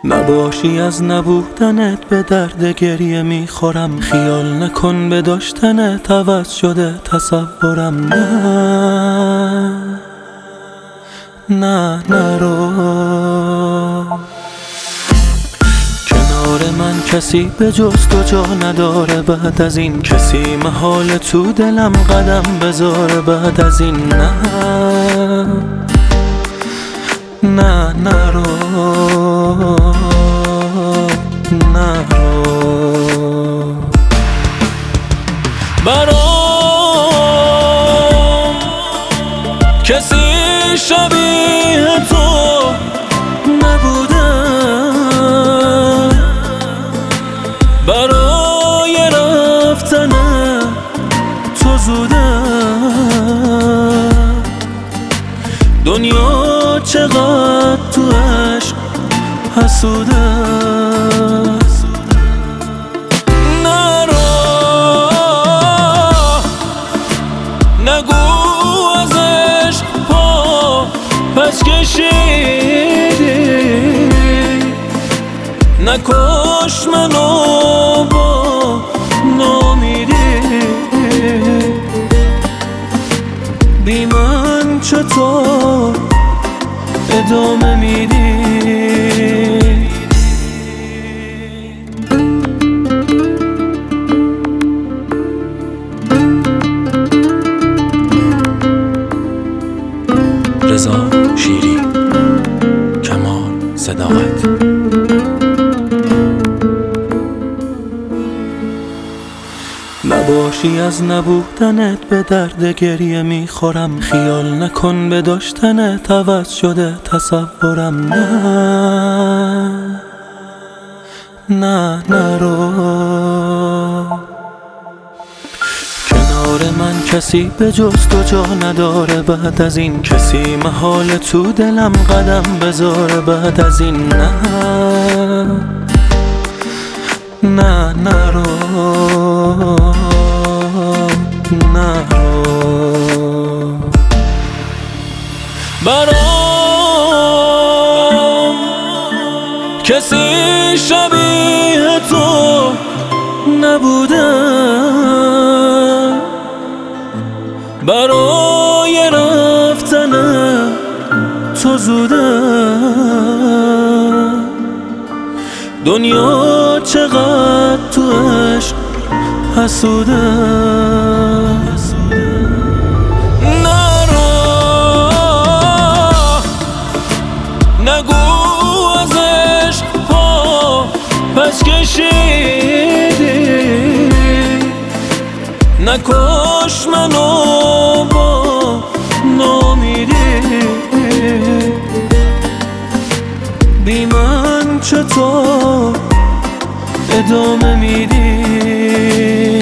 نباشی از نبودنت به درد گریه میخورم. خیال نکن به داشتنت عوض شده تصورم. نه نرو. کنار من کسی به جز تو جا نداره. بعد از این کسی محال تو دلم قدم بذاره. بعد از این نه نرو. برام کسی شبیه تو نبوده. برای رفتن تو زوده. دنیا چقدر تو عشق حسوده. نگو از عشق پا پس کشیدی. نکش منو با نامیدی. بی من چطور ادامه میدی؟ رضا شیری، کمال صداقت. نباشی از نبودنت به درد گریه میخورم. خیال نکن به داشتنت عوض شده تصورم. نه نرو. کنار من کسی به جز تو جا نداره. بعد از این کسی محال تو دلم قدم بذاره. بعد از این نه نرو. برام کسی شبیه تو نبوده. برای رفتن تو زوده. دنیا چقدر تو عشق حسوده. نگو از عشق پا پس کشیدی. نکش منو با نامیدی. بی من چطور ادامه میدی؟